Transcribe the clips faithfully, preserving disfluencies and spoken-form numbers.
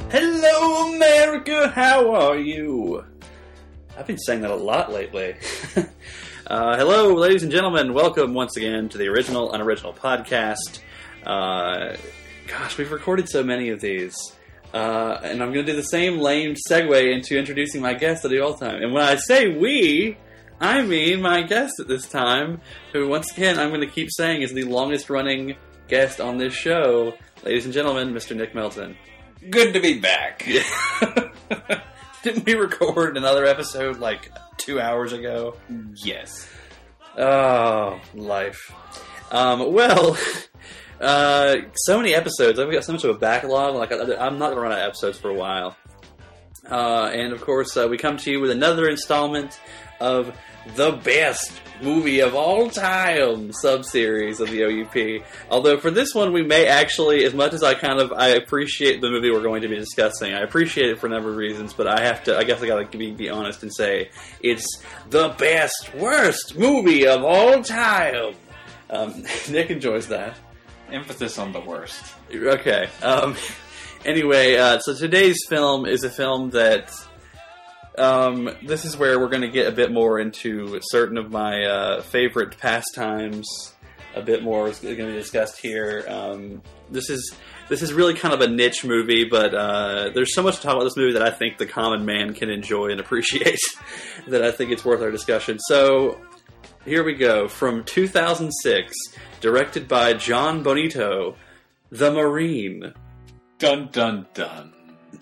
Hello, America, how are you? I've been saying that a lot lately. uh, hello, ladies and gentlemen. Welcome once again to the Original Unoriginal Podcast. Uh, gosh, we've recorded so many of these. Uh, and I'm going to do the same lame segue into introducing my guest I do all the time. And when I say we, I mean my guest at this time, who once again I'm going to keep saying is the longest running guest on this show. Ladies and gentlemen, Mister Nick Melton. Good to be back. Yeah. Didn't we record another episode like two hours ago? Yes. Oh, life. Um, well, uh, so many episodes. I've got so much of a backlog. Like I, I'm not going to run out of episodes for a while. Uh, and of course, uh, we come to you with another installment of the best movie of all time sub-series of the O U P. Although for this one, we may actually, as much as I kind of, I appreciate the movie we're going to be discussing, I appreciate it for a number of reasons, but I have to, I guess I gotta be, be honest and say, it's the best, worst movie of all time. Um, Nick enjoys that. Emphasis on the worst. Okay. Um, anyway, uh, so today's film is a film that Um, this is where we're going to get a bit more into certain of my uh, favorite pastimes. A bit more is going to be discussed here. Um, this is this is really kind of a niche movie, but uh, there's so much to talk about this movie that I think the common man can enjoy and appreciate that I think it's worth our discussion. So here we go. From two thousand six, directed by John Bonito, The Marine. Dun dun dun.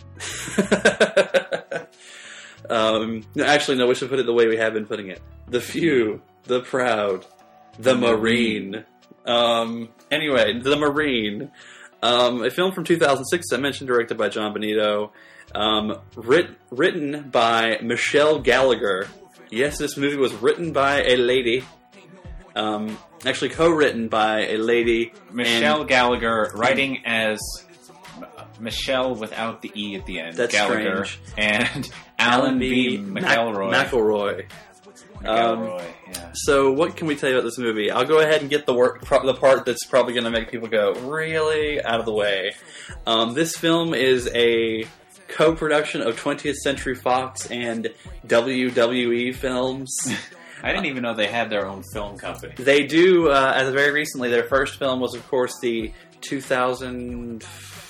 Um, actually, no, we should put it the way we have been putting it. The Few, The Proud, The Marine. Um, anyway, The Marine. Um, a film from two thousand six, I mentioned, directed by John Bonito. Um, writ- written by Michelle Gallagher. Yes, this movie was written by a lady. Um, actually co-written by a lady. Michelle and Gallagher, writing as Michelle without the E at the end. That's Gallagher. strange. And Alan B. McElroy. Mac- McElroy. McElroy, Um, yeah. So, what can we tell you about this movie? I'll go ahead and get the work, pro- the part that's probably going to make people go, really? Out of the way. Um, this film is a co-production of twentieth Century Fox and W W E Films. I didn't even know they had their own film company. They do, uh, as very recently, their first film was, of course, the two thousand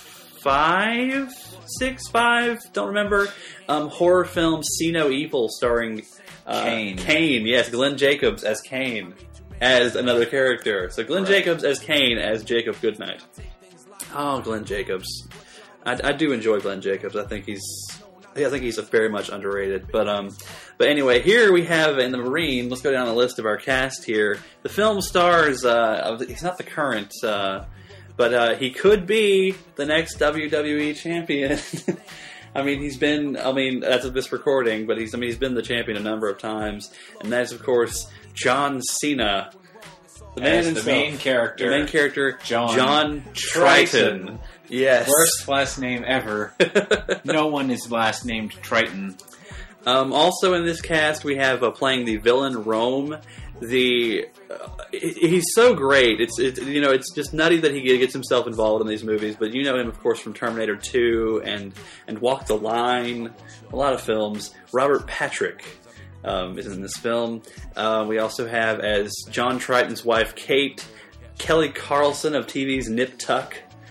five, six, five, don't remember, um, horror film See No Evil, starring uh, Kane. Kane, yes, Glenn Jacobs as Kane, as another character. So Glenn Right. Jacobs Jacobs as Kane, as Jacob Goodnight. Oh, Glenn Jacobs. I, I do enjoy Glenn Jacobs. I think he's, I think he's very much underrated. But um, but anyway, here we have in The Marine. Let's go down the list of our cast here. The film stars. Uh, he's not the current. Uh, But uh, he could be the next W W E champion. I mean, he's been. I mean, that's of this recording, but he's. I mean, he's been the champion a number of times, and that is, of course, John Cena, the man himself, the main character, the main character, John, John Triton. Triton. Yes, Worst last name ever. No one is last named Triton. Um, also in this cast, we have uh, playing the villain Rome. The uh, he's so great. It's it, you know it's just nutty that he gets himself involved in these movies. But you know him, of course, from Terminator two and and Walk the Line, a lot of films. Robert Patrick um, is in this film. Uh, we also have as John Triton's wife Kate, Kelly Carlson of T V's Nip Tuck.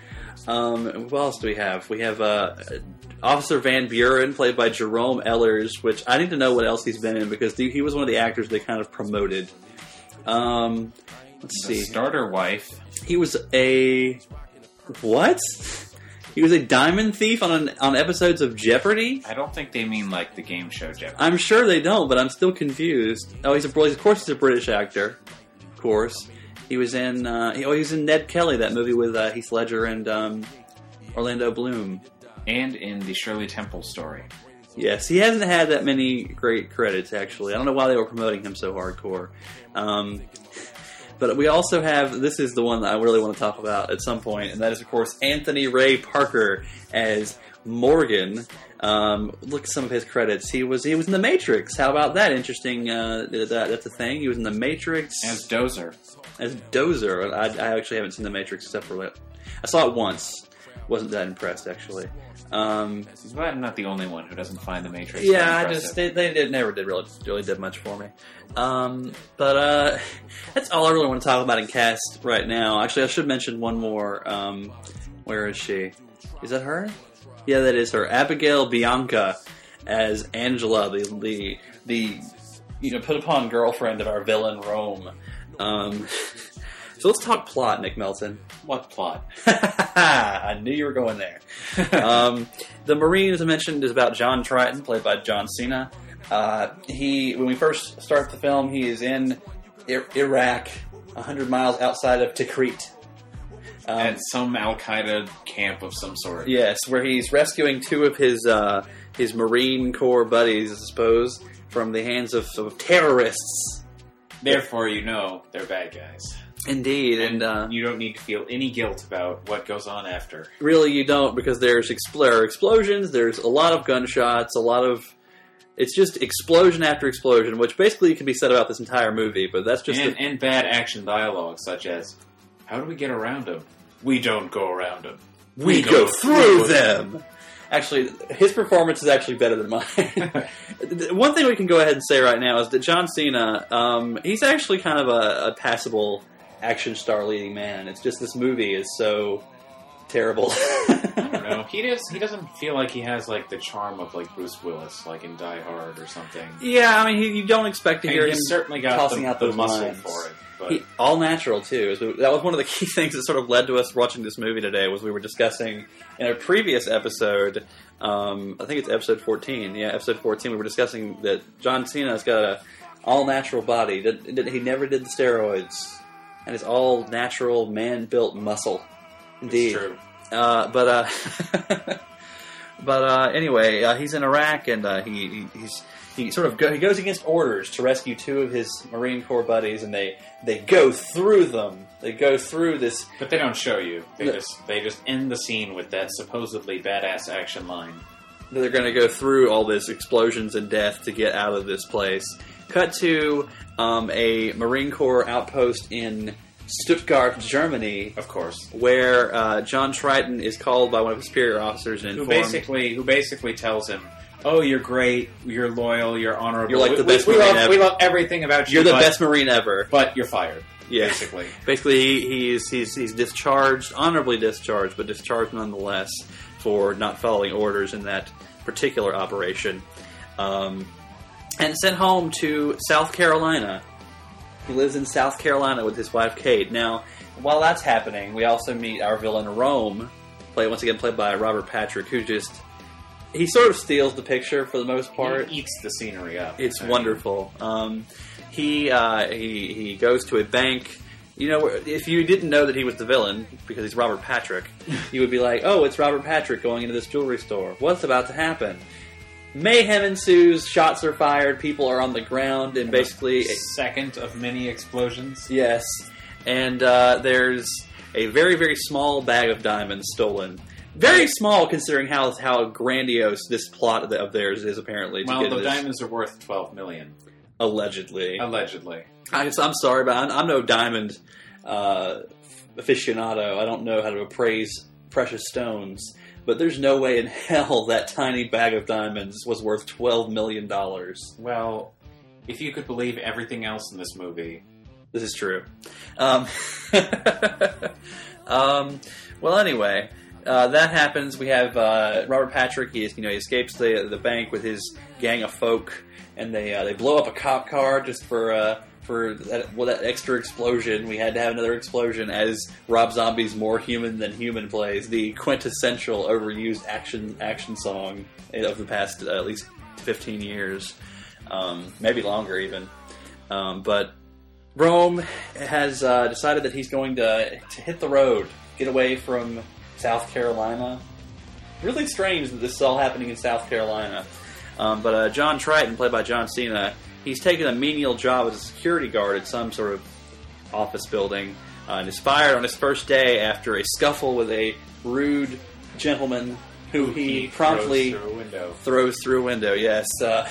Um, what else do we have? We have uh, Officer Van Buren, played by Jerome Ehlers, which I need to know what else he's been in, because he was one of the actors they kind of promoted. Um, let's The see. starter wife. He was a... What? He was a diamond thief on an, on episodes of Jeopardy? I don't think they mean like the game show Jeopardy. I'm sure they don't, but I'm still confused. Oh, he's a, well, of course he's a British actor. Of course. He was in, uh, oh, he was in Ned Kelly, that movie with uh, Heath Ledger and um, Orlando Bloom. And in the Shirley Temple story. Yes, he hasn't had that many great credits, actually. I don't know why they were promoting him so hardcore. Um, but we also have, this is the one that I really want to talk about at some point, and that is, of course, Anthony Ray Parker as Morgan. Um, look at some of his credits. He was he was in The Matrix. How about that? Interesting. Uh, that, that's a thing. He was in The Matrix. As Dozer. As Dozer. I, I actually haven't seen The Matrix except for it. I saw it once. wasn't that impressed actually. Um, But I'm not the only one who doesn't find the Matrix. yeah, that I impressive. just they, they did never did really really did much for me. Um, but uh, that's all I really want to talk about in cast right now. Actually, I should mention one more. Um, where is she? Is that her? Yeah, that is her. Abigail Bianca as Angela, the the the you know put upon girlfriend of our villain Rome. Um, so let's talk plot, Nick Melton. What plot? I knew you were going there. um, the Marine, as I mentioned, is about John Triton, played by John Cena. Uh, he, when we first start the film, he is in I- Iraq, one hundred miles outside of Tikrit. Um, At some Al Qaeda camp of some sort. yes, where he's rescuing two of his uh, his Marine Corps buddies, I suppose, from the hands of, of terrorists. Therefore, you know they're bad guys. Indeed, and, And uh, you don't need to feel any guilt about what goes on after. really you don't, because there's expl- there are explosions, there's a lot of gunshots, a lot of... It's just explosion after explosion, which basically can be said about this entire movie, but that's just... And, the, and bad action dialogue, such as, how do we get around him? We don't go around him. we go through them! Actually, his performance is actually better than mine. One thing we can go ahead and say right now is that John Cena, um, he's actually kind of a, a passable action star leading man. It's just this movie is so terrible. I don't know. He does. He doesn't feel like he has like the charm of like Bruce Willis, like in Die Hard or something. Yeah, I mean, he, you don't expect to And hear he's him certainly got tossing the, out the those muscle lines. for it. But He, all natural too. So that was one of the key things that sort of led to us watching this movie today. Was we were discussing in a previous episode. Um, I think it's episode fourteen. Yeah, episode fourteen. We were discussing that John Cena's got a all natural body. That, that he never did the steroids, and it's all natural man built muscle. Indeed. it's true. Uh, but uh, but uh, anyway, uh, he's in Iraq, and uh, he, he he's he sort of go, he goes against orders to rescue two of his Marine Corps buddies, and they they go through them. They go through this. But they don't show you. They No. just they just end the scene with that supposedly badass action line. They're going to go through all this explosions and death to get out of this place. Cut to um, a Marine Corps outpost in Stuttgart, Germany, Of course. where uh, John Triton is called by one of his superior officers and Who informed. basically who basically tells him, "Oh, you're great. You're loyal. You're honorable. You're like the We- best we, we Marine love, ever. we love everything about you. You're the but, best Marine ever. but you're fired." Yeah. Basically. Basically, he, he's, he's he's discharged, honorably discharged, but discharged nonetheless for not following orders in that particular operation, um, and sent home to South Carolina. He lives in South Carolina with his wife Kate. Now, while that's happening, we also meet our villain Rome, played once again played by Robert Patrick, who just he sort of steals the picture for the most part. He eats the scenery up. It's I mean, wonderful. Um, he uh, he he goes to a bank. You know, if you didn't know that he was the villain because he's Robert Patrick, you would be like, "Oh, it's Robert Patrick going into this jewelry store. What's about to happen?" Mayhem ensues. Shots are fired. People are on the ground, and basically, second of many explosions. yes. And uh, there's a very very small bag of diamonds stolen. Very small, considering how how grandiose this plot of, the, of theirs is. Apparently, to Well, get the this, diamonds are worth twelve million, allegedly. allegedly. I, I'm sorry, but I'm, I'm no diamond uh, aficionado. I don't know how to appraise precious stones. But there's no way in hell that tiny bag of diamonds was worth twelve million dollars. Well, if you could believe everything else in this movie, This is true. Um, um, well, anyway, uh, that happens. We have uh, Robert Patrick. He, is, you know, he escapes the the bank with his gang of folk, and they uh, they blow up a cop car just for uh, for that, well, that extra explosion. We had to have another explosion as Rob Zombie's "More Human Than Human" plays, the quintessential overused action action song of the past uh, at least fifteen years, um, maybe longer even. Um, but Rome has uh, decided that he's going to to hit the road, get away from South Carolina. Really strange that this is all happening in South Carolina. Um, but uh, John Triton, played by John Cena, he's taken a menial job as a security guard at some sort of office building, uh, and is fired on his first day after a scuffle with a rude gentleman who he, he promptly throws through a window. throws through a window. Yes, uh,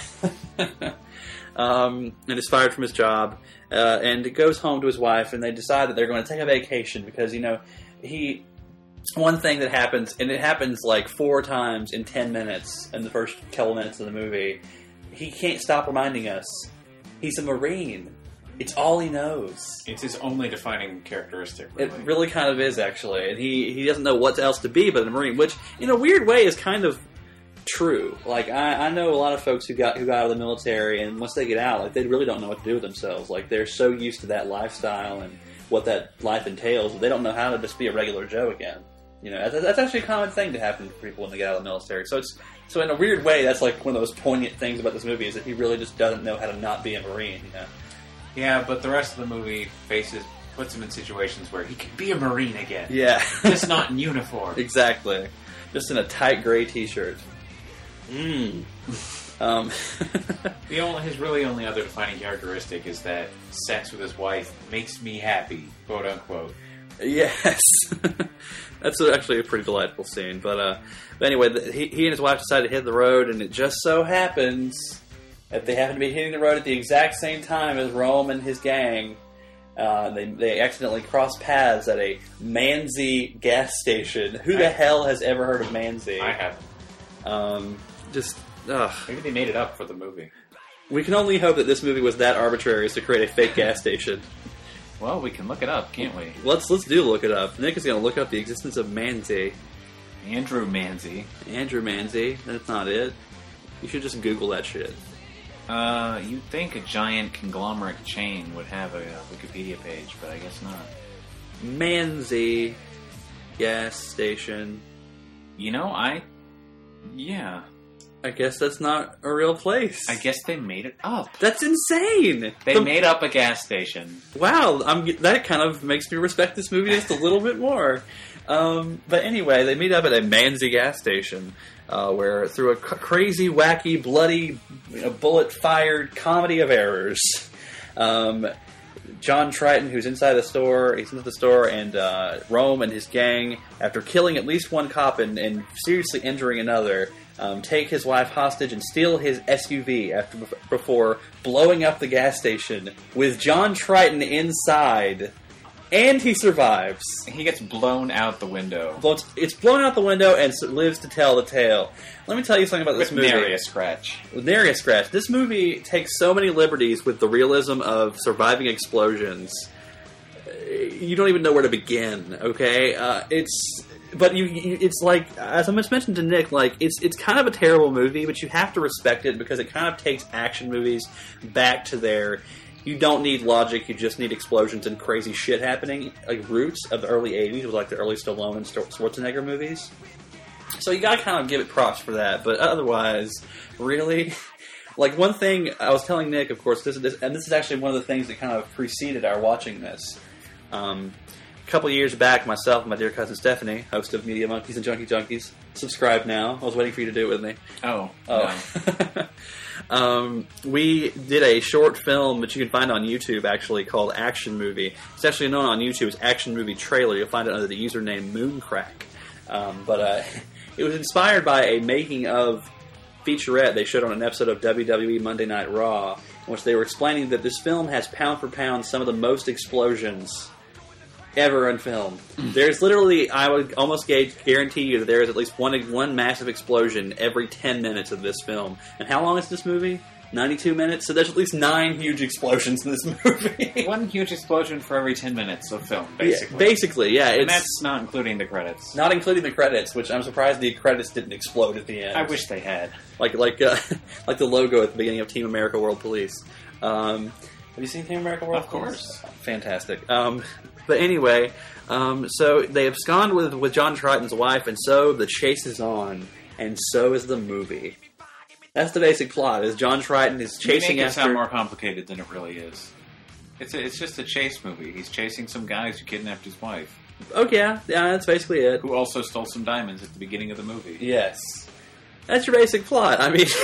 um, and is fired from his job, uh, and goes home to his wife, and they decide that they're going to take a vacation because you know he one thing that happens, and it happens like four times in ten minutes in the first couple minutes of the movie. He can't stop reminding us he's a Marine. It's all he knows. It's his only defining characteristic. It Really. really kind of is, actually. And he, he doesn't know what else to be but a Marine, which, in a weird way, is kind of true. Like, I, I know a lot of folks who got who got out of the military, and once they get out, like, they really don't know what to do with themselves. Like, they're so used to that lifestyle and what that life entails, that they don't know how to just be a regular Joe again. You know, that's, that's actually a common thing to happen for people when they get out of the military. So it's so in a weird way, that's like one of those poignant things about this movie, is that he really just doesn't know how to not be a Marine, you know? Yeah, but the rest of the movie faces puts him in situations where he can be a Marine again. Yeah. Just not in uniform. Exactly. Just in a tight gray t-shirt. Mmm. um, The only, his really only other defining characteristic is that sex with his wife makes me happy, quote unquote. yes. That's actually a pretty delightful scene. But, uh, but anyway, the, he, he and his wife decide to hit the road, and it just so happens that they happen to be hitting the road at the exact same time as Rome and his gang. Uh, they they accidentally cross paths at a Manzi gas station. Who the I, hell has ever heard of Manzi? I haven't. Um, just, ugh. Maybe they made it up for the movie. We can only hope that this movie was that arbitrary as to create a fake gas station. Well, we can look it up, can't we? Let's let's do look it up. Nick is going to look up the existence of Manzi. Andrew Manzi. Andrew Manzi. That's not it. You should just Google that shit. Uh, you'd think a giant conglomerate chain would have a uh, Wikipedia page, but I guess not. Manzi gas station. You know, I... Yeah. I guess that's not a real place. I guess they made it up. That's insane. They The- made up a gas station. Wow, I'm, that kind of makes me respect this movie just a little bit more. Um, but anyway, they meet up at a Manzi gas station, uh, where through a c- crazy, wacky, bloody, you know, bullet-fired comedy of errors, um, John Triton, who's inside the store, he's into the store, and uh, Rome and his gang, after killing at least one cop and, and seriously injuring another, um, take his wife hostage and steal his S U V after before blowing up the gas station with John Triton inside. And he survives. He gets blown out the window. Blown- It's blown out the window and s- lives to tell the tale. Let me tell you something about this With movie. nary a scratch. With nary a scratch. This movie takes so many liberties with the realism of surviving explosions. Uh, You don't even know where to begin. Okay, uh, it's but you, you. It's like, as I just mentioned to Nick, like it's it's kind of a terrible movie, but you have to respect it because it kind of takes action movies back to their. You don't need logic, you just need explosions and crazy shit happening. Like roots of the early eighties was like the early Stallone and Schwarzenegger movies. So you gotta kind of give it props for that, but otherwise, really? Like one thing, I was telling Nick, of course, this is, this, and this is actually one of the things that kind of preceded our watching this. Um, a couple years back, myself and my dear cousin Stephanie, host of Media Monkeys and Junkie Junkies, subscribe now. I was waiting for you to do it with me. Oh. Oh. No. um, we did a short film that you can find on YouTube, actually, called Action Movie. It's actually known on YouTube as Action Movie Trailer. You'll find it under the username Mooncrack. Um, but uh, it was inspired by a making of featurette they showed on an episode of W W E Monday Night Raw, in which they were explaining that this film has pound for pound some of the most explosions ever in film. There's literally, I would almost guarantee you that there is at least one one massive explosion every ten minutes of this film. And how long is this movie? ninety-two minutes? So there's at least nine huge explosions in this movie. One huge explosion for every ten minutes of film, basically. Yeah, basically, yeah. And It's that's not including the credits. not including the credits, which I'm surprised the credits didn't explode at the end. I wish they had. Like like uh, like the logo at the beginning of Team America World Police. Um, have you seen Team America World Of Police? course. Fantastic. Um, but anyway, um, so they abscond with, with John Triton's wife, and so the chase is on, and so is the movie. That's the basic plot, is John Triton is chasing you make it after... sound more complicated than it really is. It's a, it's just a chase movie. He's chasing some guys who kidnapped his wife, Oh, yeah, yeah, that's basically it. who also stole some diamonds at the beginning of the movie. Yes. That's your basic plot. I mean,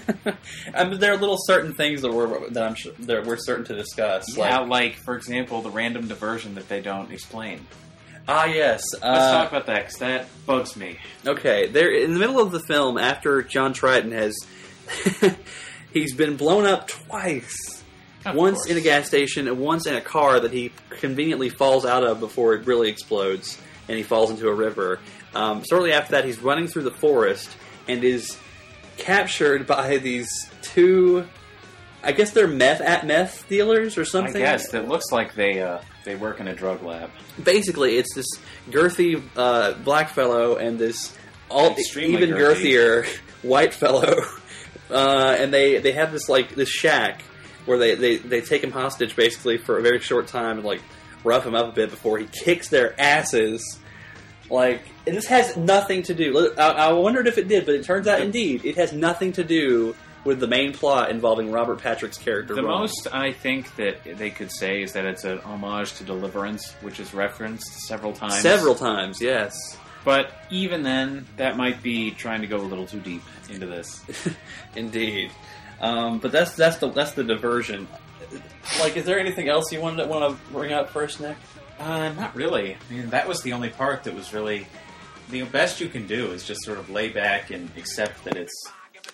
I mean, there are little certain things that we're that I'm sure that we're certain to discuss. Yeah, Like, like, for example, the random diversion that they don't explain. ah, yes. Let's Uh, talk about that, because that bugs me. okay, there in the middle of the film, after John Triton has he's been blown up twice. Of once course. in a gas station and once in a car that he conveniently falls out of before it really explodes. and he falls into a river. Um, shortly after that, he's running through the forest and is captured by these two, I guess they're meth at meth dealers or something. I guess it looks like they uh, they work in a drug lab. Basically, it's this girthy uh, black fellow and this all Extremely even girthy. girthier white fellow, uh, and they, they have this like this shack where they, they, they take him hostage basically for a very short time and like rough him up a bit before he kicks their asses. Like, and this has nothing to do. I, I wondered if it did, but it turns out indeed it has nothing to do with the main plot involving Robert Patrick's character. The Ron. most I think that they could say is that it's an homage to Deliverance, which is referenced several times. Several times, yes. But even then, that might be trying to go a little too deep into this. Indeed. Um, but that's that's the that's the diversion. Like, is there anything else you wanted to want to bring up first, Nick? Uh, not really. I mean, that was the only part that was really... The best you can do is just sort of lay back and accept that it's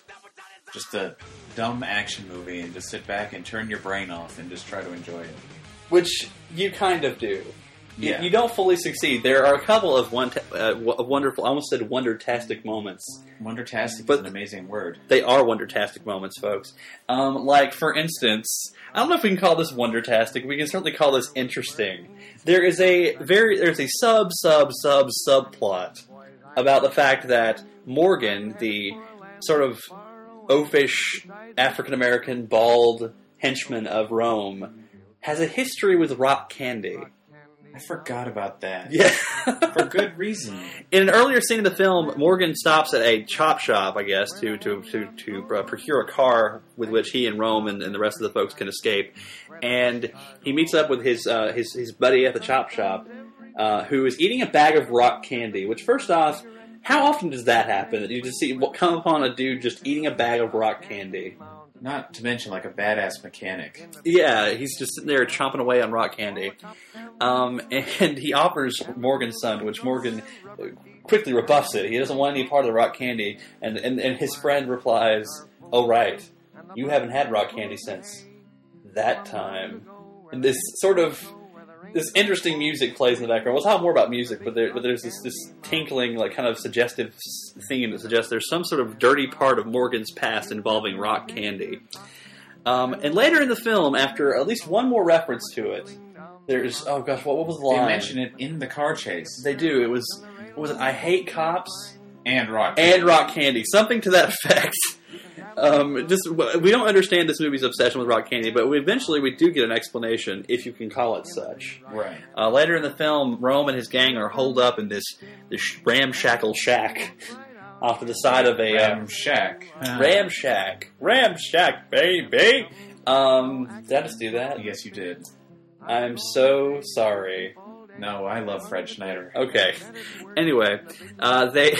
just a dumb action movie and just sit back and turn your brain off and just try to enjoy it. Which you kind of do. You, Yeah. you don't fully succeed. There are a couple of one uh, w- wonderful, I almost said wondertastic moments. Wondertastic But- is an amazing word. They are wondertastic moments, folks. Um, like, for instance, I don't know if we can call this wondertastic. We can certainly call this interesting. There is a very there's a sub sub sub subplot about the fact that Morgan, the sort of oafish African American bald henchman of Rome, has a history with rock candy. I forgot about that. Yeah. For good reason. In an earlier scene of the film, Morgan stops at a chop shop, I guess, to to to, to uh, procure a car with which he and Rome and, and the rest of the folks can escape. And he meets up with his uh, his, his buddy at the chop shop, uh, who is eating a bag of rock candy. Which, first off, how often does that happen? That you just see come upon a dude just eating a bag of rock candy? Not to mention, like, a badass mechanic. Yeah, he's just sitting there chomping away on rock candy. Um, and he offers Morgan some, which Morgan quickly rebuffs it. He doesn't want any part of the rock candy. And, and, and his friend replies, "Oh, right. You haven't had rock candy since that time." And this sort of... This interesting music plays in the background. We'll talk more about music, but, there, but there's this, this tinkling, like, kind of suggestive theme that suggests there's some sort of dirty part of Morgan's past involving rock candy. Um, and later in the film, after at least one more reference to it, there's... Oh, gosh, what, what was the line? They mention it in the car chase. They do. It was... What was it? I hate cops And rock. and rock candy. Something to that effect. Um, just we don't understand this movie's obsession with rock candy, but we, eventually we do get an explanation, if you can call it such. Right. Uh, later in the film, Rome and his gang are holed up in this this ramshackle shack off to the side of a Ram um, Shack. ram shack, ram shack, baby. Um, did I just do that? Yes, you did. I'm so sorry. No, I love Fred Schneider. Okay. Anyway, uh, they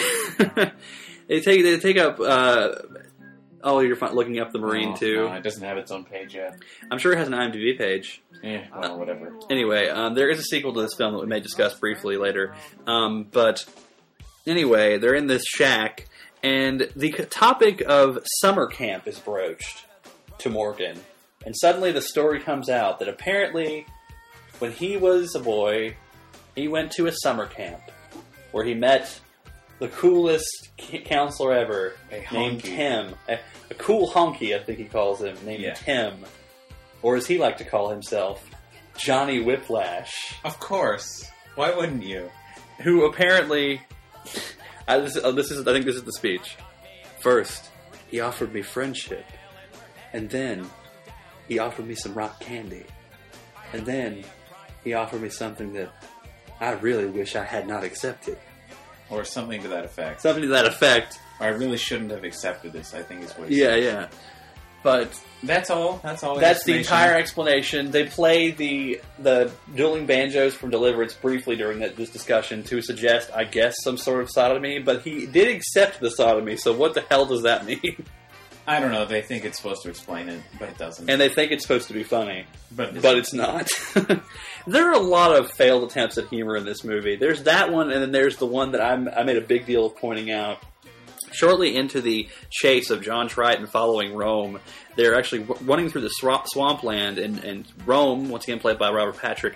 they take they take up. Uh, oh, you're fi- looking up the Marine Oh, too. No, it doesn't have its own page yet. I'm sure it has an IMDb page. Yeah, well, whatever. Anyway, um, there is a sequel to this film that we may discuss briefly later. Um, but anyway, they're in this shack, and the c- topic of summer camp is broached to Morgan. And suddenly the story comes out that apparently when he was a boy, he went to a summer camp where he met the coolest c- counselor ever, A named honky. Tim. A, a cool honky, I think he calls him, named Yeah. Tim. Or as he liked to call himself, Johnny Whiplash. Of course. Why wouldn't you? Who apparently... I, this, oh, this is, I think this is the speech. First, he offered me friendship. And then, he offered me some rock candy. And then, he offered me something that I really wish I had not accepted. Or something to that effect. Something to that effect. I really shouldn't have accepted this, I think is what he Yeah, said. yeah. But That's all. That's all. that's the explanation. entire explanation. They play the the dueling banjos from Deliverance briefly during that, this discussion to suggest, I guess, some sort of sodomy. But he did accept the sodomy, so what the hell does that mean? I don't know. They think it's supposed to explain it, but it doesn't. And they think it's supposed to be funny, but but it's not. There are a lot of failed attempts at humor in this movie. There's that one, and then there's the one that I'm, I made a big deal of pointing out. Shortly into the chase of John Triton following Rome, they're actually w- running through the swamp, swampland, and, and Rome, once again played by Robert Patrick,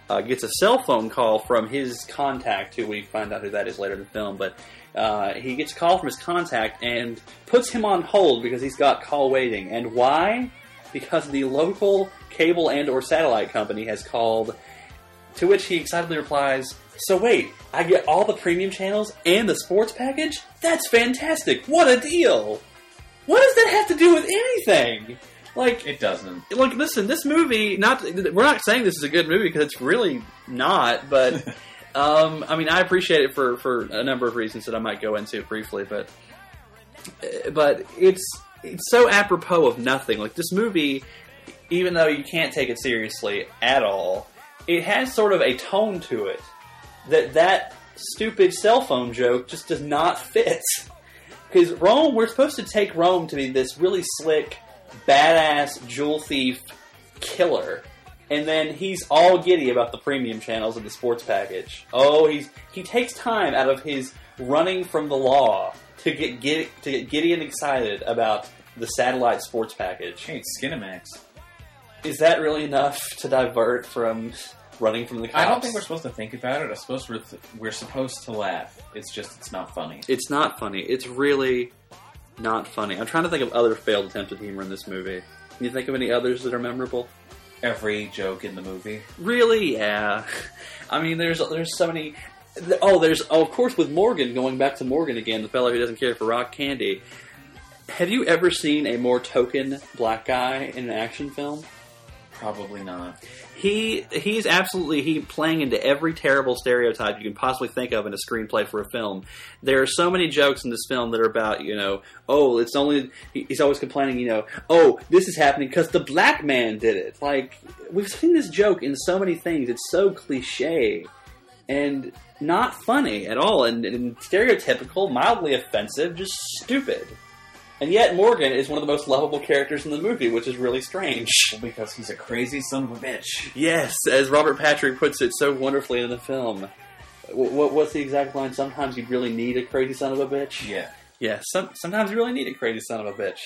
uh, gets a cell phone call from his contact, who we find out who that is later in the film, but uh, he gets a call from his contact and puts him on hold because he's got call waiting. And why? Because the local cable and or satellite company has called, to which he excitedly replies, "So wait, I get all the premium channels and the sports package? That's fantastic! What a deal!" What does that have to do with anything? Like, It doesn't. Like, listen, this movie, not we're not saying this is a good movie because it's really not, but, um, I mean, I appreciate it for, for a number of reasons that I might go into briefly, but but it's it's so apropos of nothing. Like, this movie, even though you can't take it seriously at all, it has sort of a tone to it that that stupid cell phone joke just does not fit. Because Rome, we're supposed to take Rome to be this really slick, badass jewel thief killer, and then he's all giddy about the premium channels and the sports package. Oh, he's he takes time out of his running from the law to get, get to get giddy and excited about the satellite sports package. Hey, it's Skinamax. Is that really enough to divert from running from the cops? I don't think we're supposed to think about it. I suppose we're, th- we're supposed to laugh. It's just, it's not funny. It's not funny. It's really not funny. I'm trying to think of other failed attempts at humor in this movie. Can you think of any others that are memorable? Every joke in the movie. Really? Yeah. I mean, there's there's so many... Oh, there's... Oh, of course, with Morgan, going back to Morgan again, the fellow who doesn't care for rock candy. Have you ever seen a more token black guy in an action film? Probably not. He he's absolutely he playing into every terrible stereotype you can possibly think of in a screenplay for a film. There are so many jokes in this film that are about, you know, oh, it's only he's always complaining, you know, oh, this is happening because the black man did it. Like, we've seen this joke in so many things. It's so cliche and not funny at all, and, and stereotypical, mildly offensive, just stupid. And yet Morgan is one of the most lovable characters in the movie, which is really strange. Well, because he's a crazy son of a bitch. Yes, as Robert Patrick puts it so wonderfully in the film. What, what's the exact line? Sometimes you really need a crazy son of a bitch? Yeah. Yeah, some, sometimes you really need a crazy son of a bitch.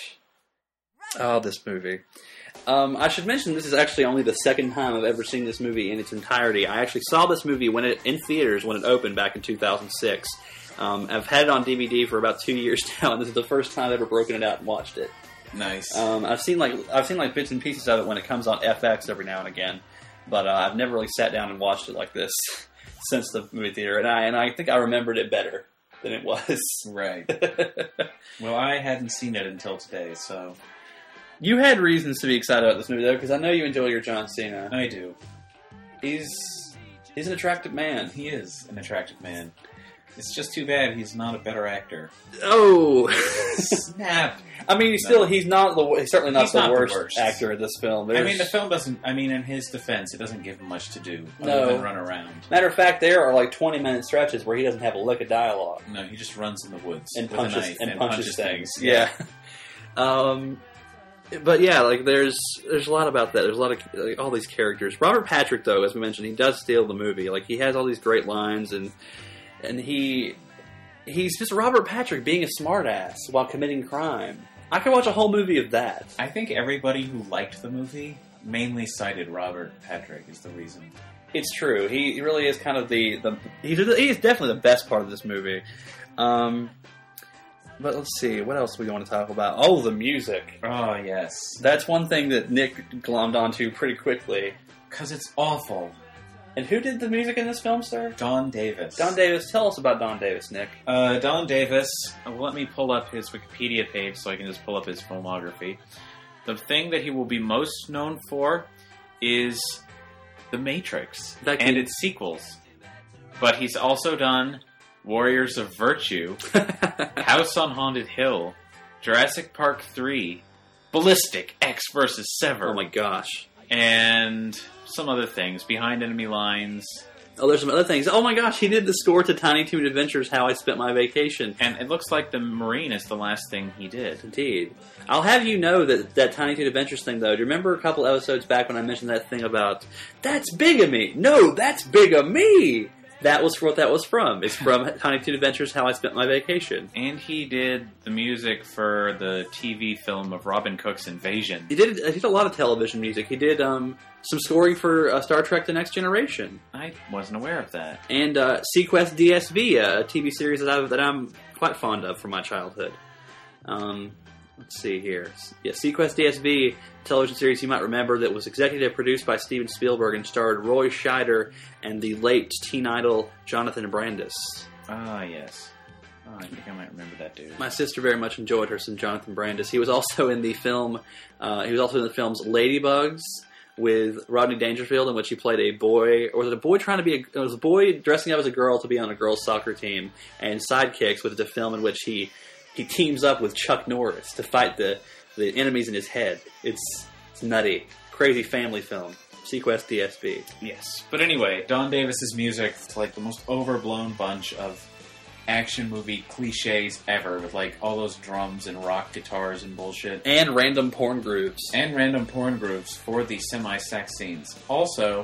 Oh, this movie. Um, I should mention this is actually only the second time I've ever seen this movie in its entirety. I actually saw this movie when it in theaters when it opened back in two thousand six. Um, I've had it on D V D for about two years now, and this is the first time I've ever broken it out and watched it. Nice. Um, I've seen like I've seen like bits and pieces of it when it comes on F X every now and again, but uh, I've never really sat down and watched it like this since the movie theater, and I and I think I remembered it better than it was. Right. Well, I hadn't seen it until today, so you had reasons to be excited about this movie though, because I know you enjoy your John Cena. I do. He's he's an attractive man. He is an attractive man. It's just too bad he's not a better actor. Oh, snap! I mean, he's still he's not the he's certainly not, He's the, not the worst worst. actor in this film. I There's- mean, the film doesn't. I mean, in his defense, it doesn't give him much to do other No. than run around. Matter of fact, there are like twenty minute stretches where he doesn't have a lick of dialogue No, he just runs in the woods and with punches a knife and, punches, things. Yeah. Yeah. um, but yeah, like there's there's a lot about that. There's a lot of like, all these characters. Robert Patrick, though, as we mentioned, he does steal the movie. Like he has all these great lines, and and he he's just Robert Patrick being a smartass while committing crime. I could watch a whole movie of that. I think everybody who liked the movie mainly cited Robert Patrick as the reason. It's true. He really is kind of the, the he's he is definitely the best part of this movie. Um, but let's see, what else do we want to talk about? Oh, the music. Oh, yes. That's one thing that Nick glommed onto pretty quickly. Because it's awful. And who did the music in this film, sir? Don Davis. Don Davis. Tell us about Don Davis, Nick. Uh, Don Davis, uh, let me pull up his Wikipedia page so I can just pull up his filmography. The thing that he will be most known for is The Matrix That and can- its sequels. But he's also done Warriors of Virtue, House on Haunted Hill, Jurassic Park three, Ballistic X versus Sever, Oh my gosh. and some other things, Behind Enemy Lines. Oh, there's some other things. Oh my gosh, he did the score to Tiny Toon Adventures, How I Spent My Vacation. And it looks like The Marine is the last thing he did. Indeed. I'll have you know that that Tiny Toon Adventures thing, though, do you remember a couple episodes back when I mentioned that thing about, that's bigamy? No, that's bigamy! that was what that was from. It's from Tiny Toon Adventures, How I Spent My Vacation. And he did the music for the T V film of Robin Cook's Invasion. He did, he did a lot of television music. He did um, some scoring for uh, Star Trek The Next Generation. I wasn't aware of that. And uh, Sequest D S V, a T V series that, I, that I'm quite fond of from my childhood. Um, let's see here. Yeah, Sequest D S V, television series you might remember that was executive produced by Steven Spielberg and starred Roy Scheider and the late teen idol Jonathan Brandis. Ah, yes. Oh, I think I might remember that dude. My sister very much enjoyed her some Jonathan Brandis. He was also in the film. Uh, he was also in the films Ladybugs with Rodney Dangerfield, in which he played a boy, or was it a boy trying to be? A, it was a boy dressing up as a girl to be on a girls' soccer team. And Sidekicks, which is a film in which he he teams up with Chuck Norris to fight the the enemies in his head. It's it's nutty, crazy family film. Sequest D S V. Yes. But anyway, Don Davis's music is like the most overblown bunch of action movie cliches ever, with like all those drums and rock guitars and bullshit. And random porn grooves. And random porn grooves for the semi-sex scenes. Also,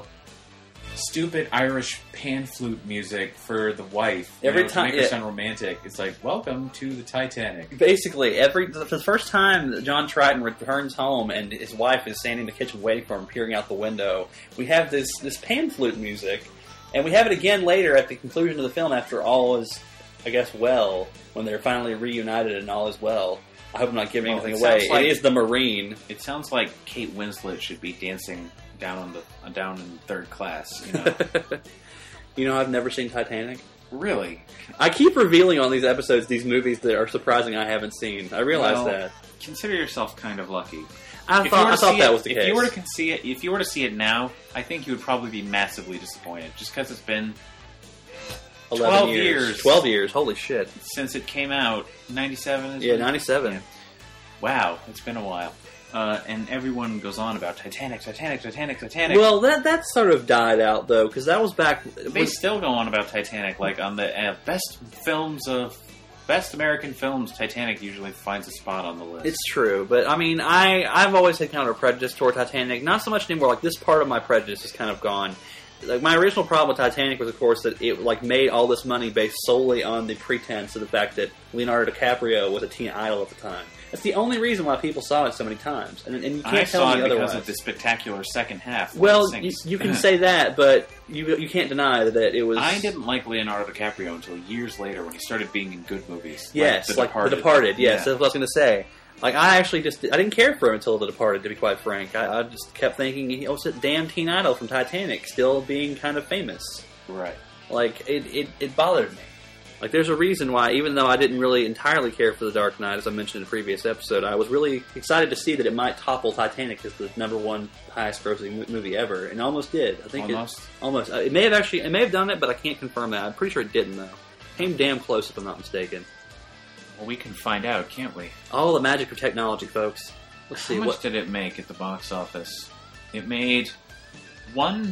stupid Irish pan flute music for the wife. Every know, time, to make her yeah. sound romantic. It's like, welcome to the Titanic. Basically, every the first time that John Triton returns home and his wife is standing in the kitchen waiting for him, peering out the window, we have this, this pan flute music, and we have it again later at the conclusion of the film after all is, I guess, well, when they're finally reunited and all is well. I hope I'm not giving Well, anything it away. sounds like- it is the Marine. It sounds like Kate Winslet should be dancing down on the uh, down in third class. You know, You know, I've never seen Titanic. really. I keep revealing on these episodes these movies that are surprising I haven't seen. I realize Well, that. Consider yourself kind of lucky. I If you thought, were I to thought see that it- was the if case. you were to con- see it, if you were to see it now, I think you would probably be massively disappointed, just because it's been eleven twelve years. years. twelve years. Holy shit. since it came out. ninety-seven. Yeah, ninety-seven. Yeah. Wow, it's been a while. Uh, and everyone goes on about Titanic, Titanic, Titanic, Titanic. Well, that that sort of died out, though, because that was back... They still go on about Titanic, like on the uh, best films of best American films. Titanic usually finds a spot on the list. It's true, but I mean, I, I've always had kind of a prejudice toward Titanic. Not so much anymore. Like, this part of my prejudice is kind of gone. Like, my original problem with Titanic was, of course, that it like made all this money based solely on the pretense of the fact that Leonardo DiCaprio was a teen idol at the time. That's the only reason why people saw it so many times, and, and you can't I tell saw me it because otherwise. of the spectacular second half. when Well, it you, sinks. you can say that, but you you can't deny that it was. I didn't like Leonardo DiCaprio until years later when he started being in good movies. Yes, like The like Departed. The Departed. Yes, Yeah. that's what I was going to say. Like, I actually just I didn't care for him until The Departed. To be quite frank, I, I just kept thinking he was a damn teen idol from Titanic, still being kind of famous. Right. Like, it, it, it bothered me. Like, there's a reason why, even though I didn't really entirely care for The Dark Knight, as I mentioned in the previous episode, I was really excited to see that it might topple Titanic as the number one highest-grossing mo- movie ever, and almost did. I think Almost? it almost. Uh, it may have actually, it may have done it, but I can't confirm that. I'm pretty sure it didn't, though. Came damn close, if I'm not mistaken. Well, we can find out, can't we? All the magic of technology, folks. Let's see How much what did it make at the box office? It made one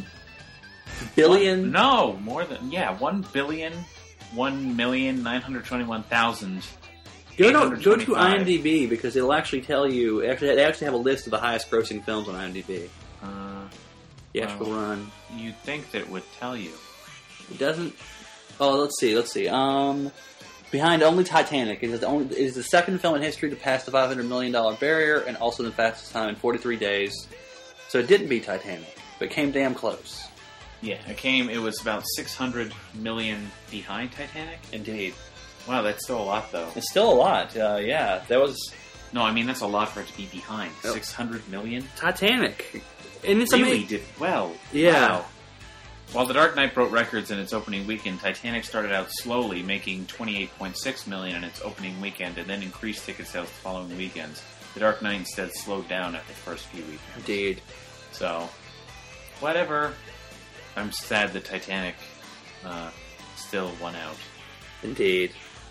billion. one- no, more than yeah, one billion, one million nine hundred twenty-one thousand. Go to go to IMDb because it'll actually tell you. Actually, they actually have a list of the highest-grossing films on IMDb. Uh, The actual Wow. run. you'd think that it would tell you. It doesn't. Oh, let's see. Let's see. Um, behind only Titanic is the only is the second film in history to pass the five hundred million dollar barrier, and also the fastest time in forty-three days. So it didn't beat Titanic, but it came damn close. Yeah, it came. It was about six hundred million behind Titanic. Indeed, Wow, that's still a lot, though. it's still a lot. Uh, yeah, that was No, I mean that's a lot for it to be behind. Oh. Six hundred million. Titanic, and it's Really amazing. did well. Yeah. Wow. While The Dark Knight broke records in its opening weekend, Titanic started out slowly, making twenty-eight point six million dollars in its opening weekend, and then increased ticket sales the following weekends. The Dark Knight instead slowed down after the first few weekends. Indeed. So, whatever. I'm sad that Titanic uh, still won out. Indeed.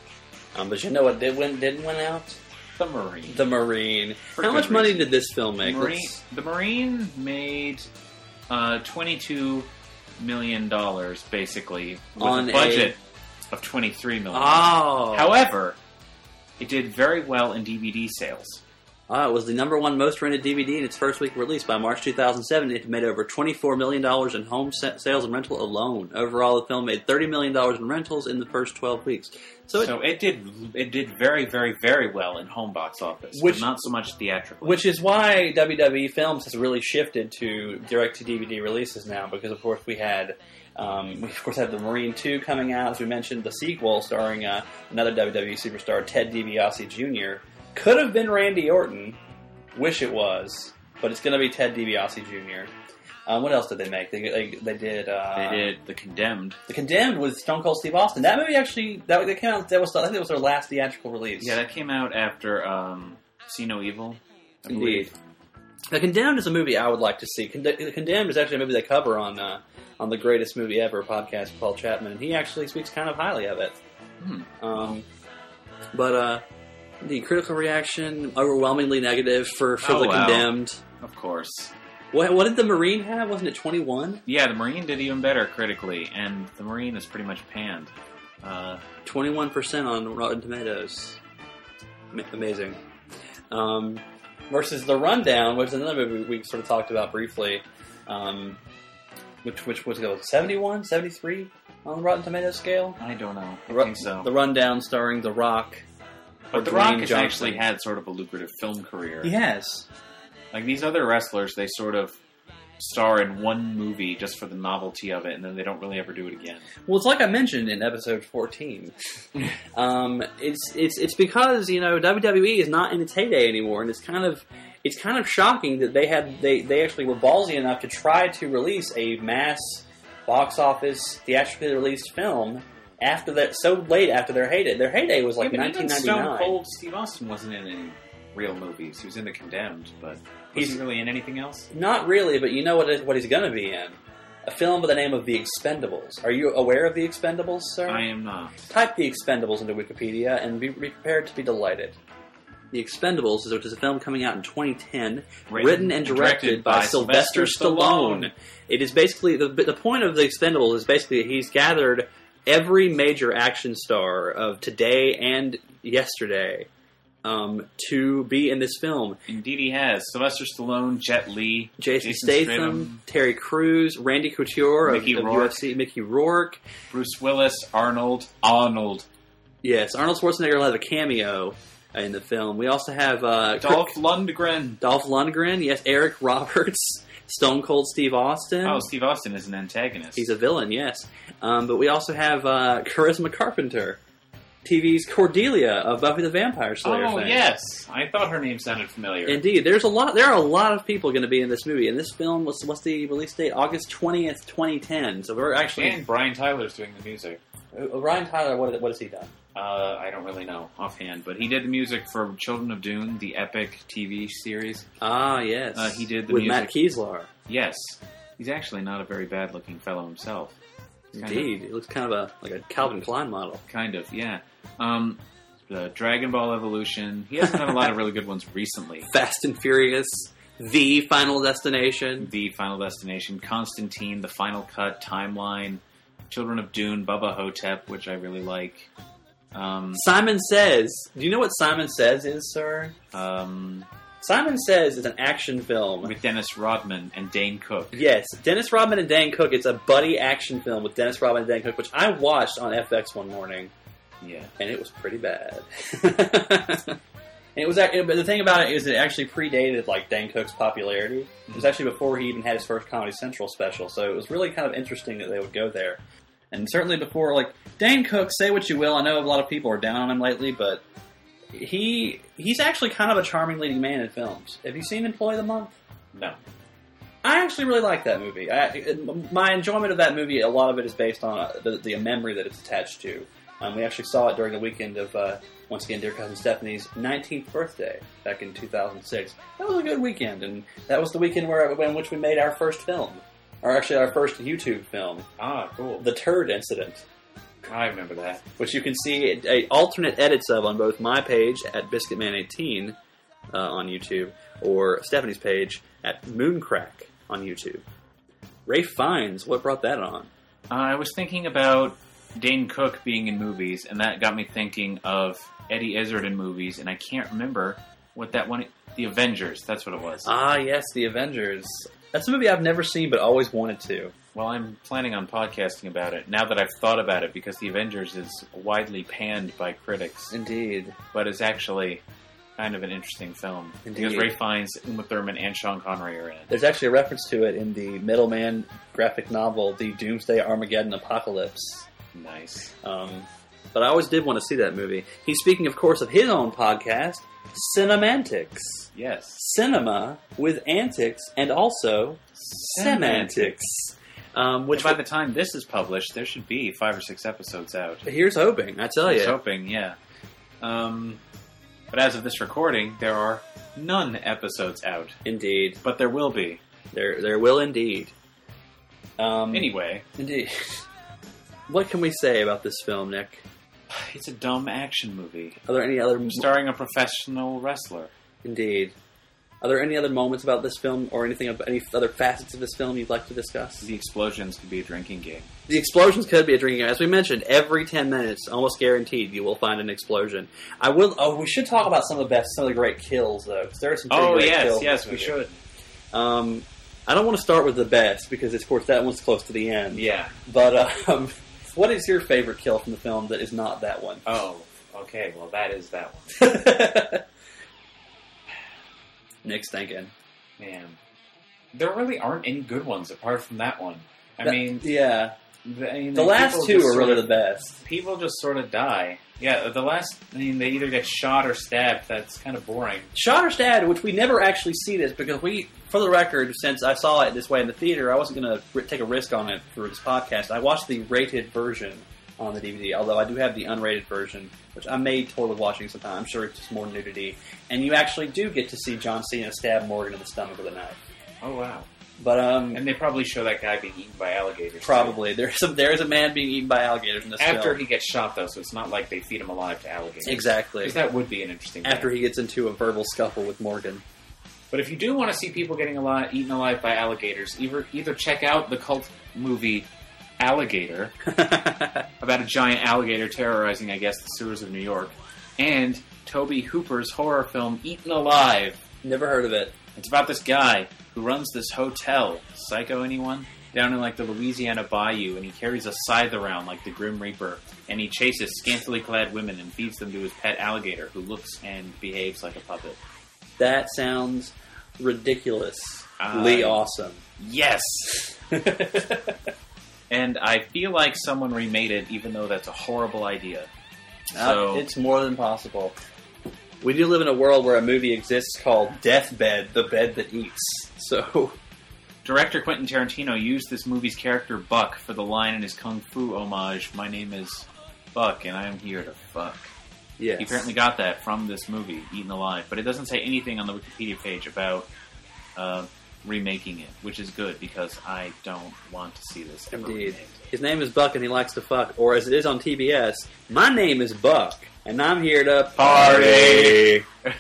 Um, but you know what did win, didn't win out? The Marine. The Marine. For How good much money reason. did this film make? Marine, Let's- the Marine made uh, twenty-two million dollars, basically, with On a budget of twenty-three million dollars. Oh. However, it did very well in D V D sales. Uh, it was the number one most rented D V D in its first week of release. By March two thousand seven, it had made over twenty-four million dollars in home sales and rental alone. Overall, the film made thirty million dollars in rentals in the first twelve weeks. So it, So it did it did very, very, very well in home box office, Which- but not so much theatrically. which is why W W E Films has really shifted to direct-to-D V D releases now, because, of course, we had... Um, we, of course, had the Marine two coming out, as we mentioned, the sequel starring uh, another W W E superstar, Ted DiBiase Junior Could have been Randy Orton. Wish it was. But it's going to be Ted DiBiase Junior Um, what else did they make? They they, they did... Uh, They did The Condemned. The Condemned with Stone Cold Steve Austin. That movie actually... That, that came out... That was, I think that was their last theatrical release. Yeah, that came out after um, See No Evil. I Indeed. believe. The Condemned is a movie I would like to see. Con- the Condemned is actually a movie they cover on uh, on the Greatest Movie Ever podcast with Paul Chapman, and he actually speaks kind of highly of it. Hmm. Um, but uh, the critical reaction, overwhelmingly negative for, for Oh, The wow. Condemned. Of course. What, what did the Marine have? Wasn't it twenty-one? Yeah, The Marine did even better critically, and The Marine is pretty much panned. Uh, twenty-one percent on Rotten Tomatoes. Ma- Amazing. Um, versus The Rundown, which is another movie we sort of talked about briefly. Um, which which was it? seventy-one, seventy-three on the Rotten Tomatoes scale? I don't know. I Ru- think so. The Rundown starring The Rock. or but The Dwayne Rock has Johnson. actually had sort of a lucrative film career. He has. Like these other wrestlers, they sort of star in one movie just for the novelty of it, and then they don't really ever do it again. Well, it's like I mentioned in episode fourteen. um, it's it's it's because you know W W E is not in its heyday anymore, and it's kind of it's kind of shocking that they had they, they actually were ballsy enough to try to release a mass box office theatrically released film after that so late after their heyday. Their heyday was like yeah, but nineteen even ninety Stone nine. Cold Steve Austin wasn't in any real movies. He was in The Condemned, but was He's- he really in anything else? Not really, but you know what it, what he's going to be in. A film by the name of The Expendables. Are you aware of The Expendables, sir? I am not. Type The Expendables into Wikipedia and be, be prepared to be delighted. The Expendables, which is a film coming out in twenty ten, written, Written and and directed, directed by, by Sylvester Sylvester Stallone. Stallone. It is basically the the point of The Expendables is basically he's gathered every major action star of today and yesterday um, to be in this film. Indeed, he has. Sylvester Stallone, Jet Li, Jason, Jason Statham, Statham, Terry Crews, Randy Couture of, Mickey of Rourke. U F C, Mickey Rourke. Bruce Willis, Arnold, Arnold, Yes, Arnold Schwarzenegger will have a cameo in the film. We also have uh, Dolph Kirk- Lundgren. Dolph Lundgren. Yes, Eric Roberts, Stone Cold Steve Austin. Oh, Steve Austin is an antagonist. He's a villain, yes. Um, but we also have uh, Charisma Carpenter, T V's Cordelia of Buffy the Vampire Slayer. Oh fame. yes, I thought her name sounded familiar. Indeed, there's a lot. There are a lot of people going to be in this movie. And this film was what's the release date? August twentieth, twenty ten. So we're actually And Brian Tyler's doing the music. uh, Ryan Tyler. What what has he done? Uh, I don't really know offhand, but he did the music for Children of Dune, the epic T V series. Ah, yes. Uh, he did the with music. Matt Kieslar. Yes, he's actually not a very bad-looking fellow himself. He's kind of- Indeed, he looks kind of a like a Calvin Klein model. Kind of, yeah. Um, the Dragon Ball Evolution. He hasn't done a lot of really good ones recently. Fast and Furious, The Final Destination. The Final Destination, Constantine, The Final Cut, Timeline, Children of Dune, Bubba Hotep, which I really like. Um, Simon Says. Do you know what Simon Says is, sir? um, Simon Says is an action film. with Dennis Rodman and Dane Cook. Yes, Dennis Rodman and Dan Cook. It's a buddy action film with Dennis Rodman and Dan Cook, which I watched on F X one morning, Yeah. and it was pretty bad. And it was, act- but the thing about it is, it actually predated like Dan Cook's popularity. It was actually before he even had his first Comedy Central special, so it was really kind of interesting that they would go there. And certainly before, like Dan Cook, say what you will, I know a lot of people are down on him lately, but he he's actually kind of a charming leading man in films. Have you seen Employee of the Month? No. I actually really like that movie. I, my enjoyment of that movie, a lot of it is based on uh, the, the memory that it's attached to. Um, we actually saw it during the weekend of, uh, once again, dear cousin Stephanie's nineteenth birthday back in two thousand six. That was a good weekend, and that was the weekend where in which we made our first film. Or actually our first YouTube film, Ah, cool. The Turd Incident, I remember that. which you can see a, a alternate edits of on both my page at Biscuitman eighteen uh, on YouTube, or Stephanie's page at Mooncrack on YouTube. Rafe Fiennes, what brought that on? Uh, I was thinking about Dane Cook being in movies, and that got me thinking of Eddie Izzard in movies, and I can't remember With that one, The Avengers. That's what it was. Ah, yes, The Avengers. That's a movie I've never seen, but always wanted to. Well, I'm planning on podcasting about it now that I've thought about it, because The Avengers is widely panned by critics. Indeed. But it's actually kind of an interesting film. Indeed. Because Ray Fiennes, Uma Thurman, and Sean Connery are in it. There's actually a reference to it in the Middleman graphic novel, The Doomsday Armageddon Apocalypse. Nice. Um, but I always did want to see that movie. He's speaking, of course, of his own podcast, Cinemantics. Yes. Cinema with antics and also semantics. Um, which by the time this is published, there should be five or six episodes out. Here's hoping, I tell Here's you. hoping, yeah. Um, but as of this recording, there are none episodes out. Indeed. But there will be. There there will indeed. Um, Anyway. Indeed. What can we say about this film, Nick? It's a dumb action movie. Are there any other... Starring a professional wrestler. Indeed. Are there any other moments about this film, or anything about any other facets of this film you'd like to discuss? The explosions could be a drinking game. The explosions could be a drinking game. As we mentioned, every ten minutes, almost guaranteed, you will find an explosion. I will. Oh, we should talk about some of the best, some of the great kills, though, because there are some pretty Oh, great yes, kills. yes, we should. Um, I don't want to start with the best, because, of course, that one's close to the end. Yeah. But, um, what is your favorite kill from the film that is not that one? Oh, okay, well, that is that one. Nick's thinking. Man. There really aren't any good ones apart from that one. I That- mean... Yeah. The, I mean, The last people two just are sort really of- the best. People just sort of die. Yeah, the last... I mean, they either get shot or stabbed. That's kind of boring. Shot or stabbed, which we never actually see this, because we, for the record, since I saw it this way in the theater, I wasn't going to r- take a risk on it for this podcast. I watched the rated version on the D V D, although I do have the unrated version, which I may totally watching sometime. I'm sure it's just more nudity. And you actually do get to see John Cena stab Morgan in the stomach with a knife. Oh, wow. But, um... And they probably show that guy being eaten by alligators. Probably. There's a, there is a man being eaten by alligators in this After film. he gets shot, though, so it's not like they feed him alive to alligators. Exactly. Because that would be an interesting After thing. he gets into a verbal scuffle with Morgan. But if you do want to see people getting alive, eaten alive by alligators, either, either check out the cult movie Alligator, about a giant alligator terrorizing, I guess, the sewers of New York, and Tobe Hooper's horror film Eaten Alive. Never heard of it. It's about this guy who runs this hotel. Psycho anyone? Down in like the Louisiana bayou, and he carries a scythe around like the Grim Reaper, and he chases scantily clad women and feeds them to his pet alligator, who looks and behaves like a puppet. That sounds ridiculously Uh, awesome. Yes! And I feel like someone remade it, even though that's a horrible idea. So Uh, it's more than possible. We do live in a world where a movie exists called Deathbed, the bed that eats. So, director Quentin Tarantino used this movie's character Buck for the line in his Kung Fu homage, "My name is Buck, and I am here to fuck." yes. He apparently got that from this movie, Eaten Alive, but it doesn't say anything on the Wikipedia page about uh, remaking it, which is good, because I don't want to see this ever Indeed. remade. His name is Buck and he likes to fuck. Or as it is on T B S, my name is Buck and I'm here to party.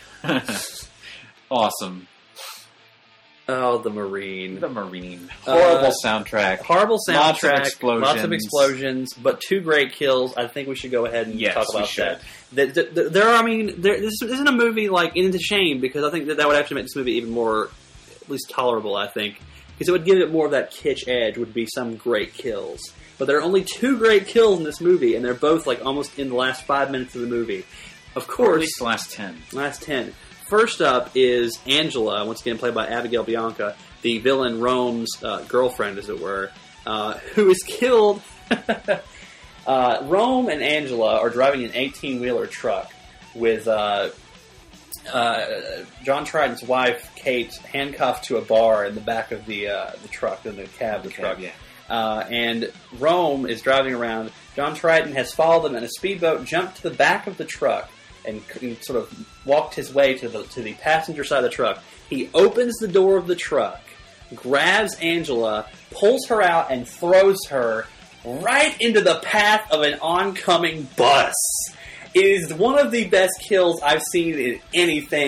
Awesome. Oh, the Marine. The Marine. Horrible Uh, soundtrack. Horrible soundtrack. Lots of explosions. Lots of explosions, but two great kills. I think we should go ahead and Yes, talk we about should. that. The, the, the, there are, I mean, there, this isn't a movie like into shame, because I think that that would actually make this movie even more, at least tolerable, I think. Because it would give it more of that kitsch edge, would be some great kills. But there are only two great kills in this movie, and they're both like almost in the last five minutes of the movie. Of Or at course, least the last ten. last ten. First up is Angela, once again played by Abigail Bianca, the villain Rome's uh, girlfriend, as it were, uh, who is killed. uh, Rome and Angela are driving an eighteen-wheeler truck with uh, uh, John Triton's wife, Kate, handcuffed to a bar in the back of the uh, the truck, in the cab of the truck. Yeah. Uh, and Rome is driving around. John Triton has followed them in a speedboat, jumped to the back of the truck, and, and sort of walked his way to the to the passenger side of the truck. He opens the door of the truck, grabs Angela, pulls her out, and throws her right into the path of an oncoming bus. It is one of the best kills I've seen in anything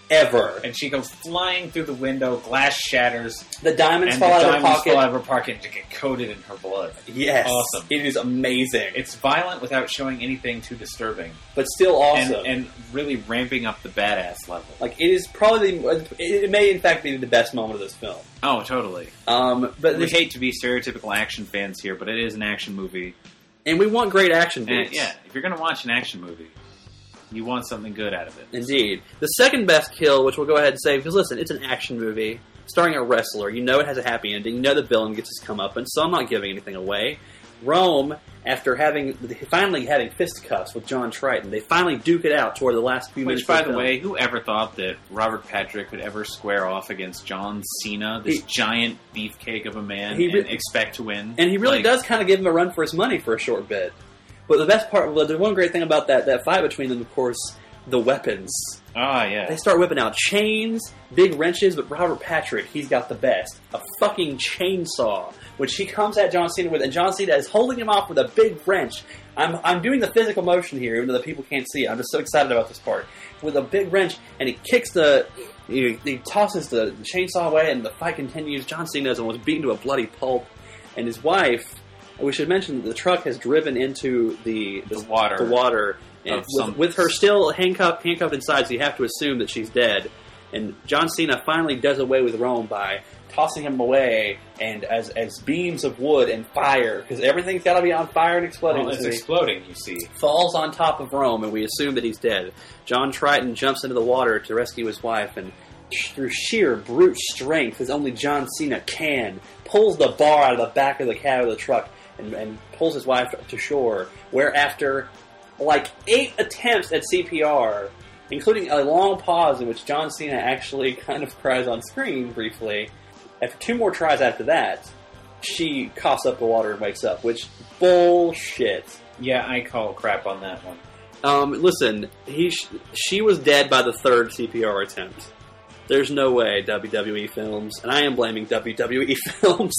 ever. And she goes flying through the window, glass shatters, The diamonds and fall the out of her diamonds pocket. fall out of her pocket and get coated in her blood. Yes. Awesome. It is amazing. It's violent without showing anything too disturbing. but still awesome. And, and really ramping up the badass level. like, it is probably the, it may in fact be the best moment of this film. Oh, totally. Um, but We this, hate to be stereotypical action fans here, but it is an action movie. and we want great action And beats. yeah, if you're going to watch an action movie, you want something good out of it. Indeed. The second best kill, which we'll go ahead and say, because listen, it's an action movie starring a wrestler. You know it has a happy ending. You know the villain gets his comeuppance, so I'm not giving anything away. Rome, after having finally having fisticuffs with John Triton, they finally duke it out toward the last few minutes. Which, by of the film. way, whoever thought that Robert Patrick would ever square off against John Cena, this He- giant beefcake of a man, He re- and expect to win? And he really Like, does kind of give him a run for his money for a short bit. But the best part, well, the one great thing about that, that fight between them, of course, the weapons. Ah, yeah. They start whipping out chains, big wrenches, but Robert Patrick, he's got the best. A fucking chainsaw, which he comes at John Cena with, and John Cena is holding him off with a big wrench. I'm, I'm doing the physical motion here, even though the people can't see it. I'm just so excited about this part. With a big wrench, and he kicks the... He, he tosses the chainsaw away, and the fight continues. John Cena is almost beaten to a bloody pulp, and his wife... We should mention that the truck has driven into the... The water. The water. And Of with, some- with her still handcuffed, handcuffed inside, so you have to assume that she's dead. And John Cena finally does away with Rome by tossing him away, and as as beams of wood and fire, because everything's got to be on fire and exploding. Well, in it's this movie, exploding, you see. falls on top of Rome, and we assume that he's dead. John Triton jumps into the water to rescue his wife, and sh- through sheer brute strength, as only John Cena can, pulls the bar out of the back of the cab of the truck and, and pulls his wife to shore, where after like eight attempts at C P R, including a long pause in which John Cena actually kind of cries on screen briefly, after two more tries after that, she coughs up the water and wakes up, which bullshit. Yeah, I call crap on that one. Um, listen, he sh- she was dead by the third C P R attempt. There's no way W W E films, and I am blaming W W E films.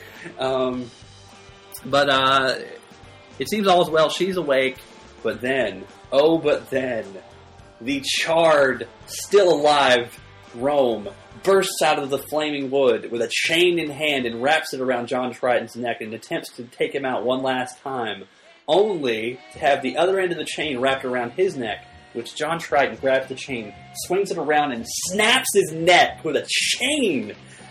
Um, but uh, it seems all is well. She's awake, but then, oh, but then, the charred, still alive Rome bursts out of the flaming wood with a chain in hand and wraps it around John Triton's neck and attempts to take him out one last time, only to have the other end of the chain wrapped around his neck, which John Triton grabs the chain, swings it around, and snaps his neck with a chain.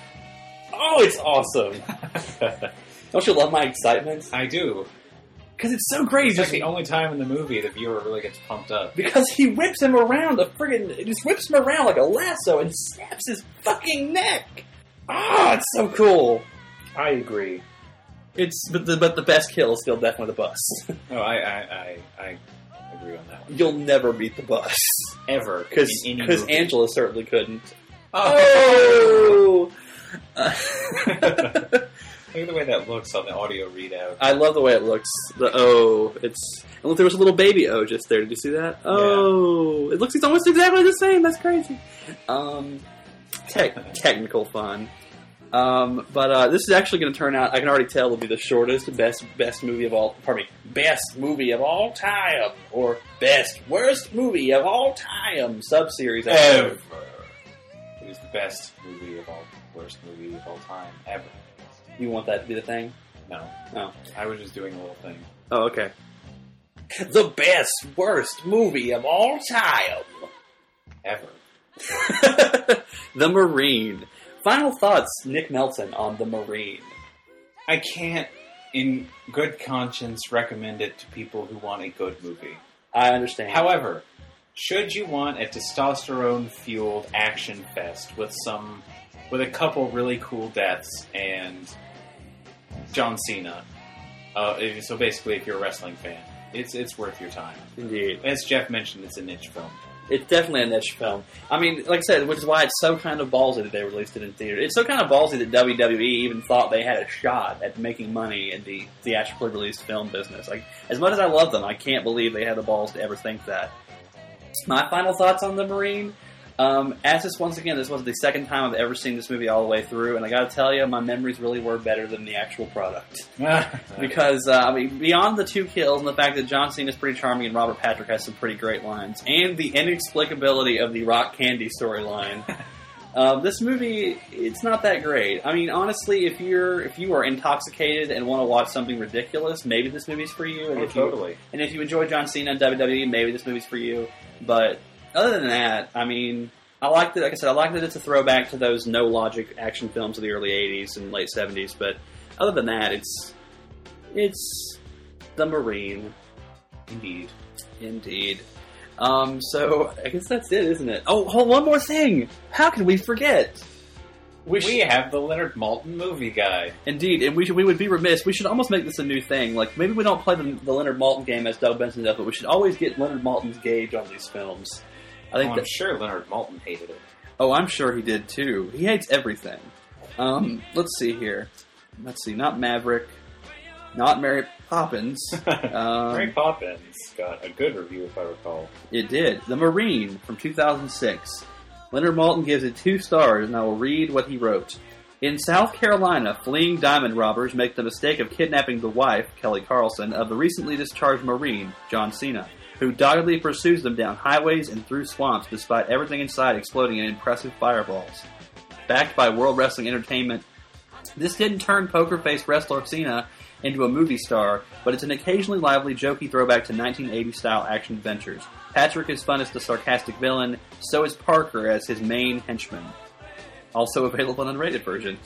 Oh, it's awesome. Don't you love my excitement? I do. Because it's so great. It's like the only time in the movie the viewer really gets pumped up. Because he whips him around, the friggin' it just whips him around like a lasso and snaps his fucking neck. Ah, it's so cool. I agree. It's but the but the best kill is still definitely the bus. Oh, I, I, I, I agree on that one. You'll never beat the bus Ever. because in any movie. Angela certainly couldn't. Oh! Oh. Look at the way that looks on the audio readout. I love the way it looks. The O, it's and look, there was a little baby O just there. Did you see that? Oh, it looks it's almost exactly the same. That's crazy. Um, tech, technical fun. Um, but uh, this is actually going to turn out. I can already tell will be the shortest, best, best movie of all. Pardon me, best movie of all time, or best worst movie of all time sub series Ever. It is the best movie of all, worst movie of all time ever. You want that to be the thing? No. No. I was just doing a little thing. Oh, okay. The best worst movie of all time. Ever. The Marine. Final thoughts, Nick Melton, on The Marine. I can't, in good conscience, recommend it to people who want a good movie. I understand. However, should you want a testosterone-fueled action fest with some, with a couple really cool deaths and John Cena, uh, if- so basically, if you're a wrestling fan, it's it's worth your time. Indeed. As Jeff mentioned, it's a niche film. It's definitely a niche film. I mean, like I said, which is why it's so kind of ballsy that they released it in theater. It's so kind of ballsy that W W E even thought they had a shot at making money in the theatrically released film business. Like, as much as I love them, I can't believe they had the balls to ever think that. My final thoughts on The Marine. Um, as this, once again, this was the second time I've ever seen this movie all the way through, and I gotta tell you, my memories really were better than the actual product. Because, uh, I mean, beyond the two kills and the fact that John Cena is pretty charming and Robert Patrick has some pretty great lines, and the inexplicability of the rock candy storyline, uh, this movie, it's not that great. I mean, honestly, if you're if you are intoxicated and want to watch something ridiculous, maybe this movie's for you. And Oh, if totally. You, and if you enjoy John Cena and W W E, maybe this movie's for you. But other than that, I mean, I like that. Like I said, I like that it's a throwback to those no logic action films of the early eighties and late seventies. But other than that, it's it's The Marine, Indeed. indeed. Um, so I guess that's it, isn't it? Oh, hold one more thing. How could we forget? We, We sh- have the Leonard Maltin movie guy. Indeed, and we should, we would be remiss. We should almost make this a new thing. Like maybe we don't play the, the Leonard Maltin game as Doug Benson does, but we should always get Leonard Maltin's gauge on these films. I think Oh, that. I'm sure Leonard Maltin hated it. Oh, I'm sure he did too. He hates everything. Um, let's see here. Let's see. Not Maverick. Not Mary Poppins. Um, Mary Poppins got a good review, if I recall. It did. The Marine from two thousand six. Leonard Maltin gives it two stars, and I will read what he wrote. In South Carolina, fleeing diamond robbers make the mistake of kidnapping the wife, Kelly Carlson, of the recently discharged Marine, John Cena, who doggedly pursues them down highways and through swamps despite everything inside exploding in impressive fireballs. Backed by World Wrestling Entertainment, this didn't turn poker-faced wrestler Cena into a movie star, but it's an occasionally lively, jokey throwback to nineteen eighties-style action adventures. Patrick is fun as the sarcastic villain, so is Parker as his main henchman. Also available in unrated version.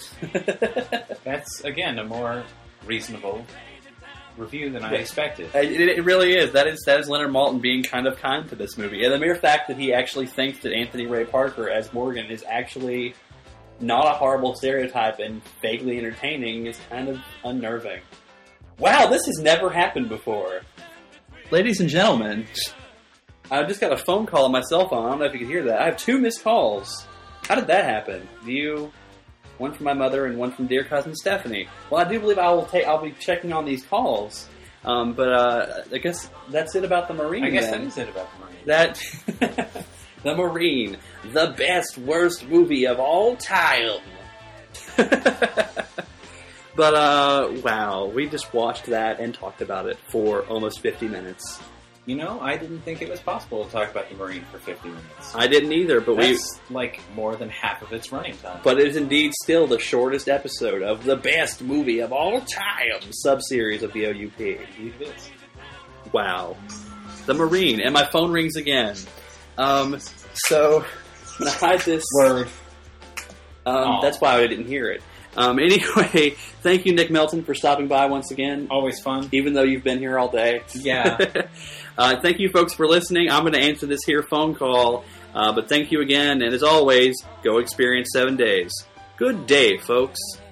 That's, again, a more reasonable review than I Yeah. expected. It, it really is. That is that is Leonard Maltin being kind of kind to this movie. And the mere fact that he actually thinks that Anthony Ray Parker as Morgan is actually not a horrible stereotype and vaguely entertaining is kind of unnerving. Wow, this has never happened before. Ladies and gentlemen, I just got a phone call on my cell phone. I don't know if you can hear that. I have two missed calls. How did that happen? Do you... One from my mother and one from dear cousin Stephanie. Well, I do believe I will take. I'll be checking on these calls. Um, but uh, I guess that's it about the Marine. I guess then. that is it about the Marine. That the Marine, the best worst movie of all time. But uh, wow, we just watched that and talked about it for almost fifty minutes. You know, I didn't think it was possible to talk about the Marine for fifty minutes. I didn't either, but we. That's like more than half of its running time. But it is indeed still the shortest episode of the best movie of all time sub-series of the O U P. Indeed it is. Wow. The Marine. And my phone rings again. Um, so, I'm going to hide this. Word. Um, Aw. that's why I didn't hear it. Um, anyway, thank you, Nick Melton, for stopping by once again. Always fun. Even though you've been here all day. Yeah. uh, thank you, folks, for listening. I'm going to answer this here phone call. Uh, but thank you again. And as always, go experience seven days. Good day, folks.